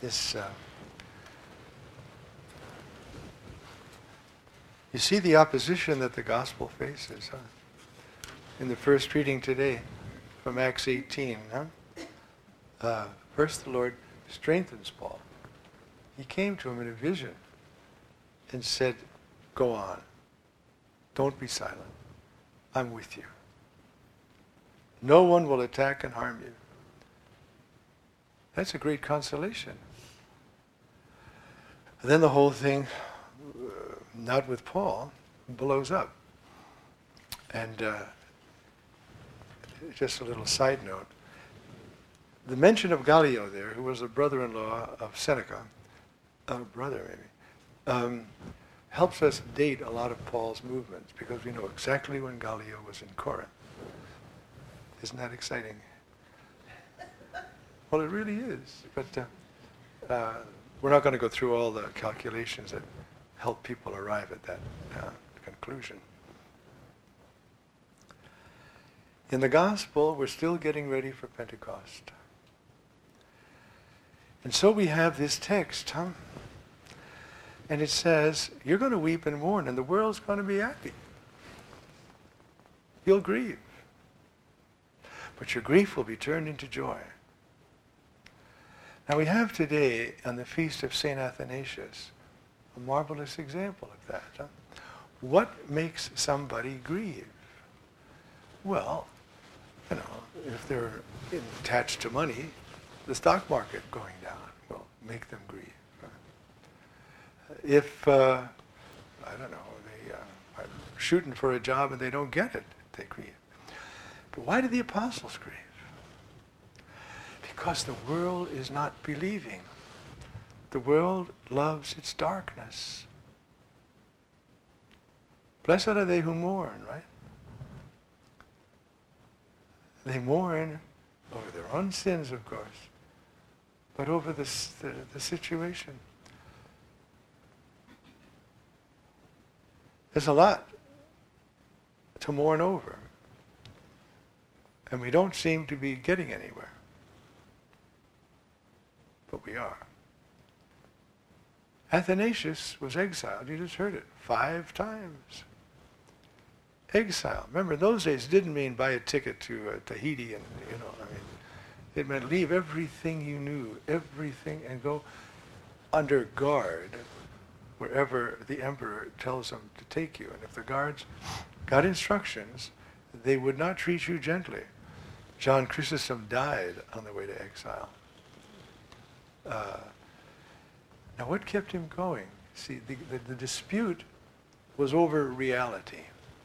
This, you see the opposition that the gospel faces, huh? In the first reading today from Acts 18, huh? First the Lord strengthens Paul. He came to him in a vision and said, go on. Don't be silent. I'm with you. No one will attack and harm you. That's a great consolation. And then the whole thing, not with Paul, blows up. And just a little side note. The mention of Gallio there, who was a brother-in-law of Seneca, brother maybe, helps us date a lot of Paul's movements because we know exactly when Gallio was in Corinth. Isn't that exciting? Well, it really is. But we're not going to go through all the calculations that help people arrive at that conclusion. In the gospel, we're still getting ready for Pentecost. And so we have this text, huh? And it says, you're going to weep and mourn, and the world's going to be happy. You'll grieve. But your grief will be turned into joy. Now we have today, on the feast of St. Athanasius, a marvelous example of that. Huh? What makes somebody grieve? Well, you know, if they're attached to money, the stock market going down will make them grieve. If, I don't know, they are shooting for a job and they don't get it, they grieve. But why do the apostles grieve? Because the world is not believing. The world loves its darkness. Blessed are they who mourn, right? They mourn over their own sins, of course, but over the situation. There's a lot to mourn over, and we don't seem to be getting anywhere. But we are. Athanasius was exiled, you just heard it, 5 times. Exile. Remember, in those days, it didn't mean buy a ticket to Tahiti and, it meant leave everything you knew, everything, and go under guard wherever the emperor tells them to take you. And if the guards got instructions, they would not treat you gently. John Chrysostom died on the way to exile. Now what kept him going? See, the dispute was over reality.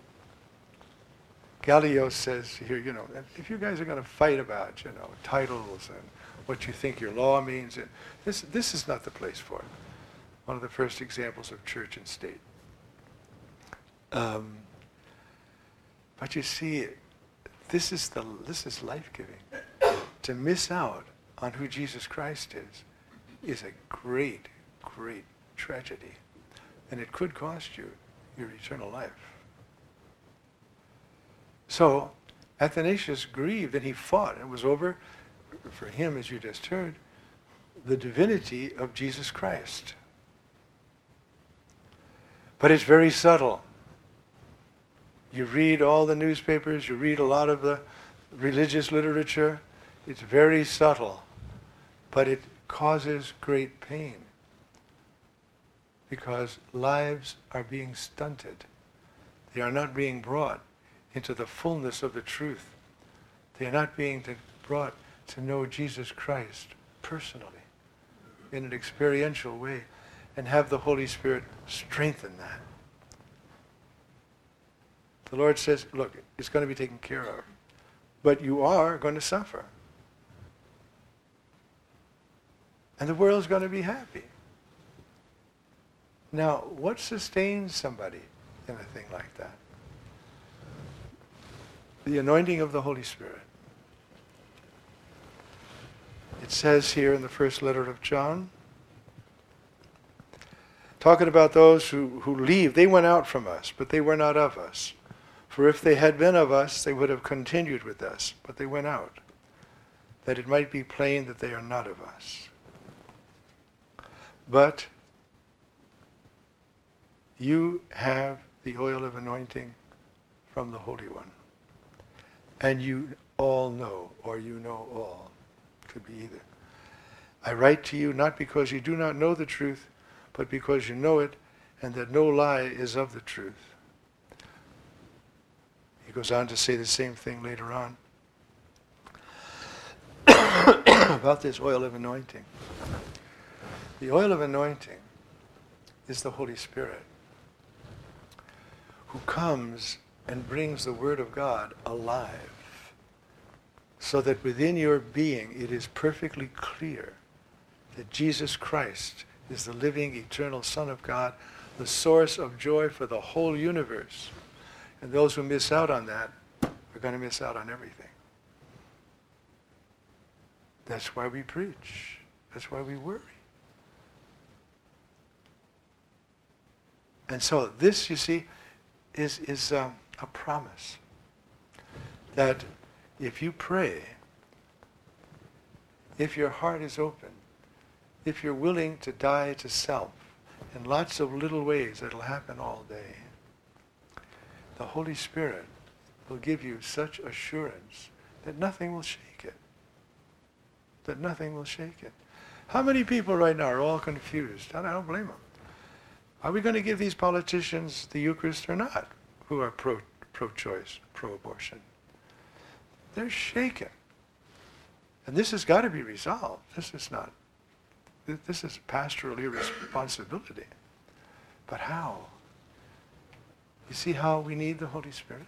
Gallio says here, if you guys are going to fight about, titles and what you think your law means, and this is not the place for it. One of the first examples of church and state. But you see, this is life-giving. To miss out on who Jesus Christ is a great, great tragedy. And it could cost you your eternal life. So Athanasius grieved and he fought. And it was over, for him, as you just heard, the divinity of Jesus Christ. But it's very subtle. You read all the newspapers, you read a lot of the religious literature. It's very subtle, but it causes great pain because lives are being stunted. They are not being brought into the fullness of the truth. They are not being brought to know Jesus Christ personally in an experiential way and have the Holy Spirit strengthen that. The Lord says, look, it's going to be taken care of, but you are going to suffer. And the world's going to be happy. Now, what sustains somebody in a thing like that? The anointing of the Holy Spirit. It says here in the first letter of John, talking about those who leave, they went out from us, but they were not of us. For if they had been of us, they would have continued with us, but they went out, that it might be plain that they are not of us. But you have the oil of anointing from the Holy One. And you all know, or you know all. Could be either. I write to you not because you do not know the truth, but because you know it, and that no lie is of the truth. He goes on to say the same thing later on about this oil of anointing. The oil of anointing is the Holy Spirit, who comes and brings the Word of God alive, so that within your being it is perfectly clear that Jesus Christ is the living, eternal Son of God, the source of joy for the whole universe. And those who miss out on that are going to miss out on everything. That's why we preach. That's why we worry. And so this, you see, is a promise that if you pray, if your heart is open, if you're willing to die to self in lots of little ways, it'll happen all day. The Holy Spirit will give you such assurance that nothing will shake it. That nothing will shake it. How many people right now are all confused? And I don't blame them. Are we going to give these politicians the Eucharist or not, who are pro-choice, pro-abortion? They're shaken. And this has got to be resolved. This is pastoral irresponsibility. But how? You see how we need the Holy Spirit?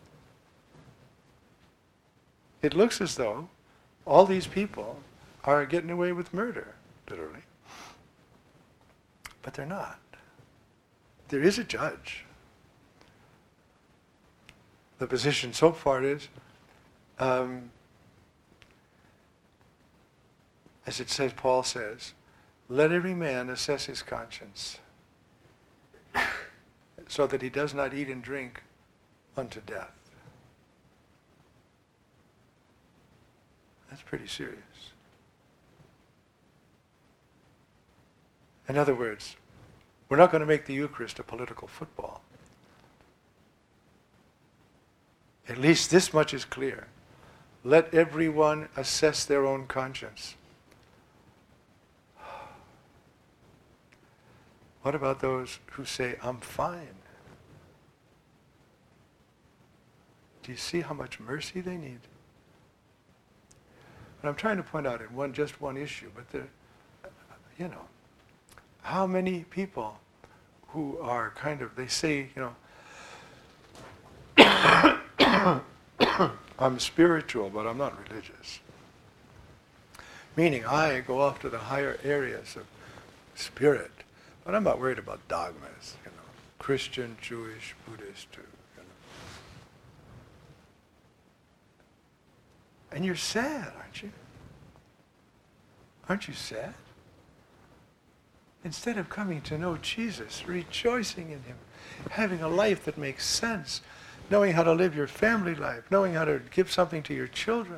It looks as though all these people are getting away with murder, literally. But they're not. There is a judge. The position so far is, as it says, Paul says, let every man assess his conscience, so that he does not eat and drink unto death. That's pretty serious. In other words, we're not going to make the Eucharist a political football. At least this much is clear. Let everyone assess their own conscience. What about those who say, I'm fine? Do you see how much mercy they need? And I'm trying to point out in just one issue, but how many people who are they say, I'm spiritual, but I'm not religious. Meaning I go off to the higher areas of spirit, but I'm not worried about dogmas, Christian, Jewish, Buddhist, And you're sad, aren't you? Aren't you sad? Instead of coming to know Jesus, rejoicing in him, having a life that makes sense, knowing how to live your family life, knowing how to give something to your children.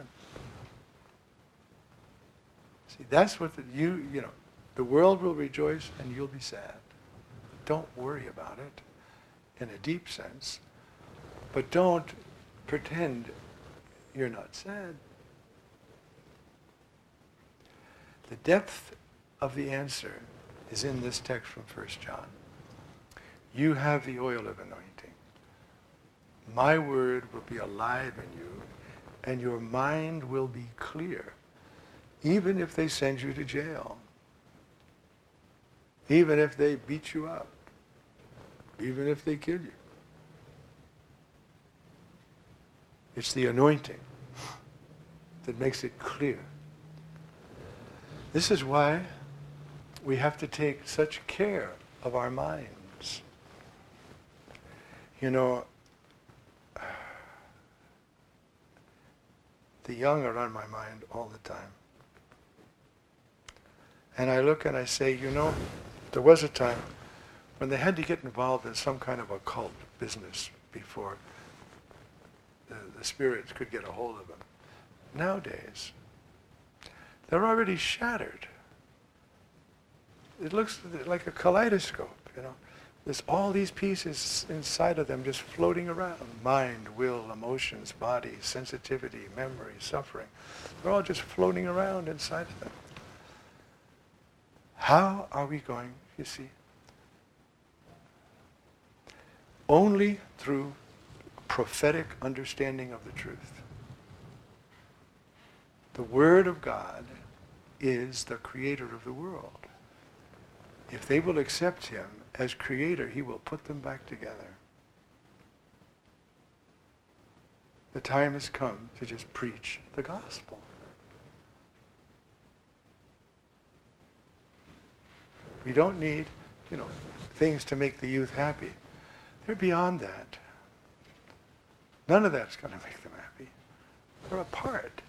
See, that's what the world will rejoice and you'll be sad. Don't worry about it in a deep sense, but don't pretend you're not sad. The depth of the answer is in this text from 1 John. You have the oil of anointing. My word will be alive in you, and your mind will be clear, even if they send you to jail, even if they beat you up, even if they kill you. It's the anointing that makes it clear. This is why we have to take such care of our minds. The young are on my mind all the time. And I look and I say, there was a time when they had to get involved in some kind of occult business before the spirits could get a hold of them. Nowadays, they're already shattered. it looks like a kaleidoscope, you know. There's all these pieces inside of them just floating around. Mind, will, emotions, body, sensitivity, memory, suffering. They're all just floating around inside of them. How are we going, you see? Only through prophetic understanding of the truth. The Word of God is the creator of the world. If they will accept him as creator, he will put them back together. The time has come to just preach the gospel. We don't need, things to make the youth happy. They're beyond that. None of that's going to make them happy. They're apart.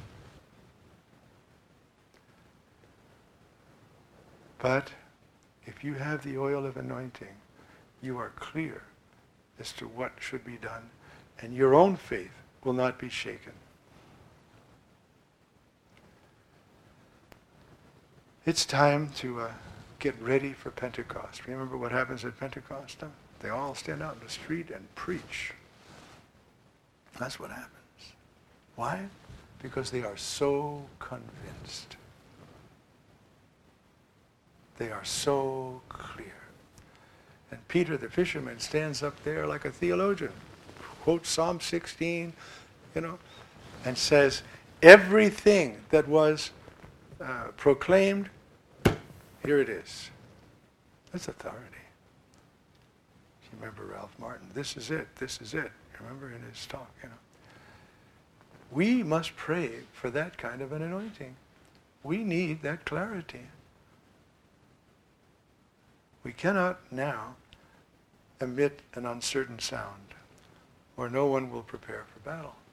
But if you have the oil of anointing, you are clear as to what should be done, and your own faith will not be shaken. It's time to get ready for Pentecost. Remember what happens at Pentecost? Huh? They all stand out in the street and preach. That's what happens. Why? Because they are so convinced. They are so clear. And Peter the fisherman stands up there like a theologian, quotes Psalm 16, and says, everything that was proclaimed, here it is. That's authority. You remember Ralph Martin, this is it. Remember in his talk, We must pray for that kind of an anointing. We need that clarity. We cannot now emit an uncertain sound, or no one will prepare for battle.